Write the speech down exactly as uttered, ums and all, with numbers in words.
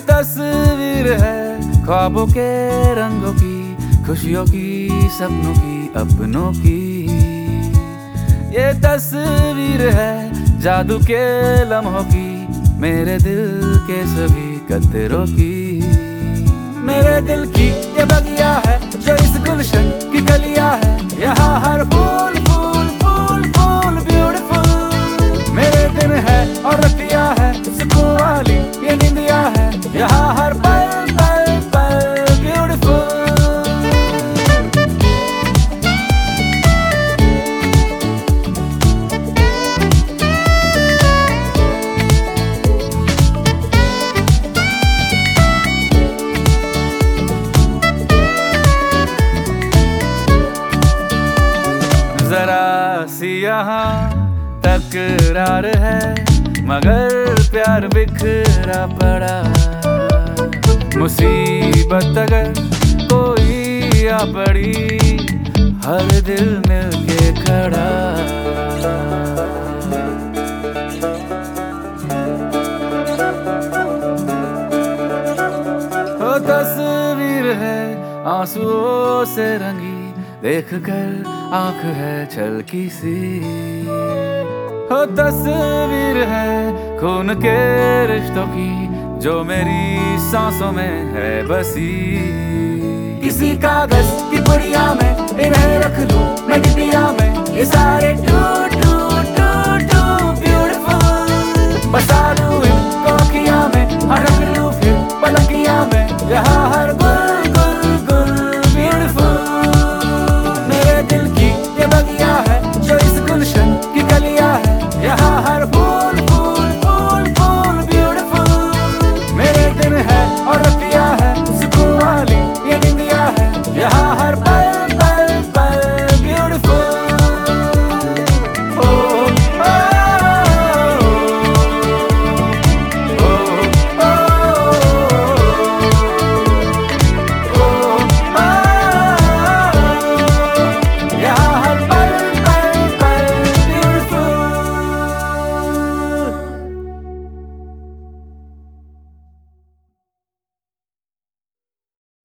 तस्वीर है ख्वाबों के रंगों की, खुशियों की, सपनों की, अपनों की। ये तस्वीर है जादू के लम्हों की, मेरे दिल के सभी कतरों की। मेरे दिल की ये बगिया है जो इस गुलशन की गलियां है, यहाँ हर फूल फूल फूल फूल ब्यूटीफुल। मेरे दिन है और रतिया है सुकून वाली ये नींदिया है, यहाँ हर पल पल पल ब्यूटीफुल। जरा सी यहाँ तकरार है, मगर प्यार बिखरा पड़ा। मुसीबत अगर कोई आ पड़ी, हर दिल मिलके खड़ा। हो तस्वीर है आंसुओं से रंगी, देख कर आंख है छलकी सी। हो तस्वीर है खून के रिश्तों की, जो मेरी सांसों में है बसी। किसी कागज की पुड़िया में इन्हें रख लूं मैं डिबिया में, ये सारे टूट